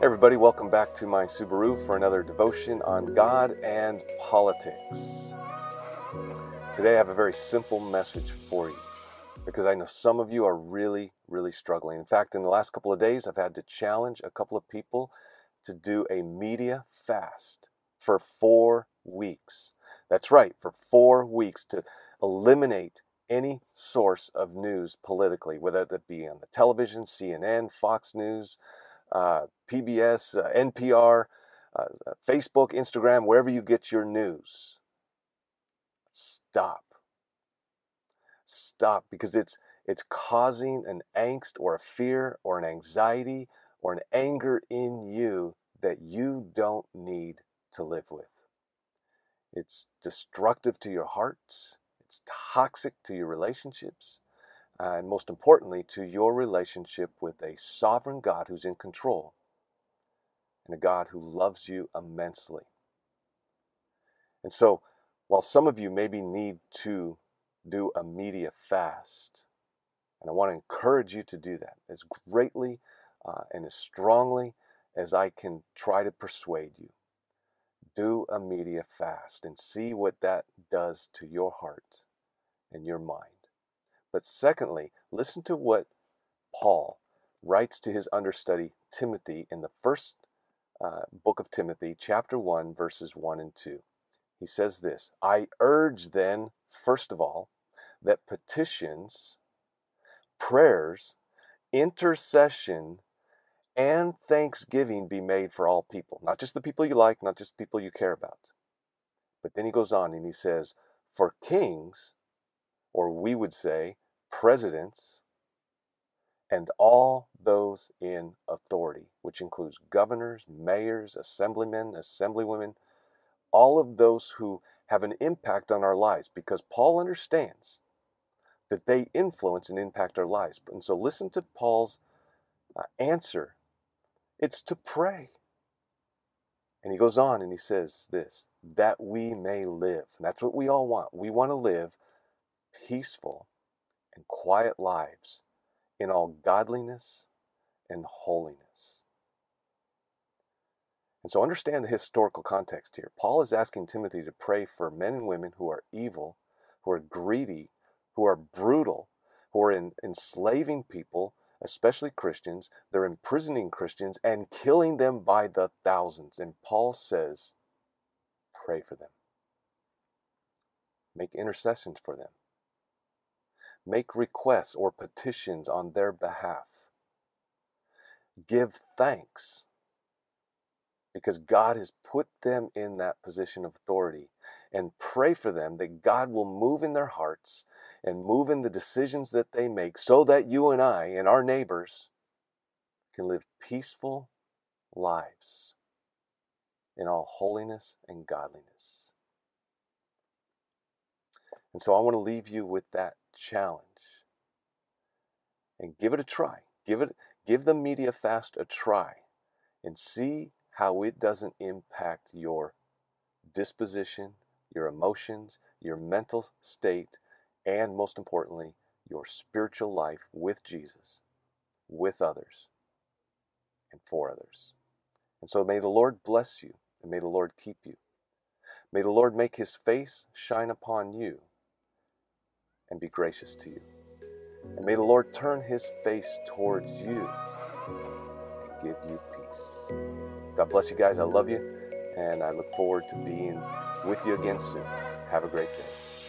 Hey everybody, welcome back to my Subaru for another devotion on God and politics. Today I have a very simple message for you because I know some of you are really struggling. In fact, in the last couple of days, I've had to challenge a couple of people to do a media fast for 4 weeks. That's right, for 4 weeks to eliminate any source of news politically, whether it be on the television, CNN, Fox News, PBS, NPR, Facebook, Instagram, wherever you get your news. Stop. Stop, because it's causing an angst or a fear or an anxiety or an anger in you that you don't need to live with. It's destructive to your heart. It's toxic to your relationships. And most importantly, to your relationship with a sovereign God who's in control and a God who loves you immensely. And so, while some of you maybe need to do a media fast, and I want to encourage you to do that as greatly and as strongly as I can try to persuade you, do a media fast and see what that does to your heart and your mind. But secondly, listen to what Paul writes to his understudy Timothy in the first book of Timothy, chapter 1, verses 1 and 2. He says this: I urge then, first of all, that petitions, prayers, intercession, and thanksgiving be made for all people. Not just the people you like, not just people you care about. But then he goes on and he says, for kings, or we would say presidents, and all those in authority, which includes governors, mayors, assemblymen, assemblywomen, all of those who have an impact on our lives, because Paul understands that they influence and impact our lives. And so listen to Paul's answer. It's to pray. And he goes on and he says this, that we may live. And that's what we all want. We want to live peaceful and quiet lives in all godliness and holiness. And so understand the historical context here. Paul is asking Timothy to pray for men and women who are evil, who are greedy, who are brutal, who are enslaving people, especially Christians. They're imprisoning Christians and killing them by the thousands. And Paul says, pray for them. Make intercessions for them. Make requests or petitions on their behalf. Give thanks, because God has put them in that position of authority, and pray for them that God will move in their hearts and move in the decisions that they make, so that you and I and our neighbors can live peaceful lives in all holiness and godliness. And so I want to leave you with that challenge, and give it a try. Give the media fast a try and see how it doesn't impact your disposition, your emotions, your mental state, and most importantly, your spiritual life with Jesus, with others, and for others. And so may the Lord bless you, and may the Lord keep you. May the Lord make his face shine upon you and be gracious to you. And may the Lord turn his face towards you and give you peace. God bless you guys. I love you, and I look forward to being with you again soon. Have a great day.